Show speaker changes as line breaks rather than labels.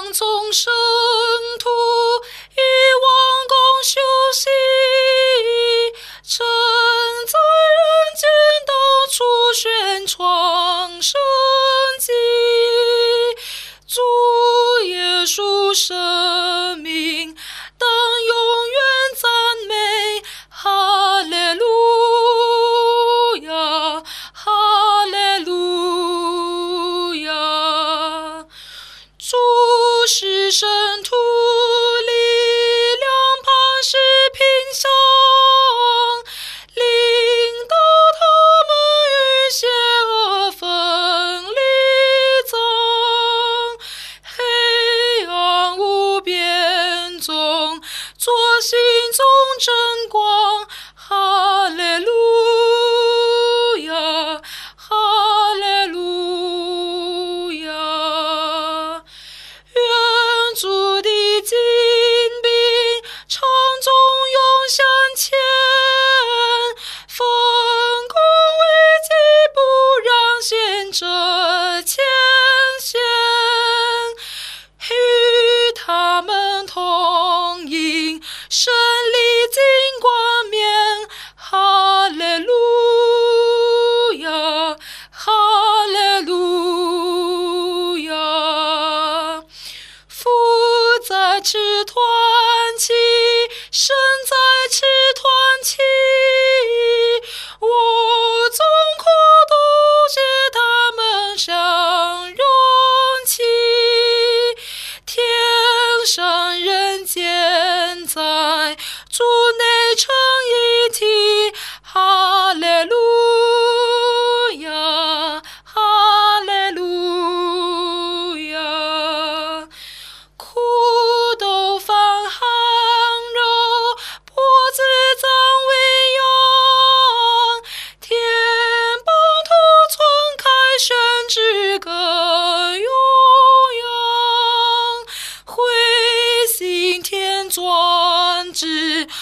从圣徒以王公休息，曾在人间到处宣传圣迹，主耶稣生命当永远赞美，哈利路亚，哈利路亚。主是圣徒力量磐石屏障，领导他们与邪恶分离脏，黑暗无边中作心中真光，哈利路亚，哈利路亚。愿主的精兵常中涌向前，丰功伟绩不让先者前线，与他们同迎胜利金冠冕，哈利路亚，哈利路亚。父在此团契，神在此团契，我总苦读借他们相容起，天上人间在主内成一体，哈利路亚，哈利路亚。苦斗放寒柔，脖子长为羊，天邦土存开宣之歌悠扬，灰心田转至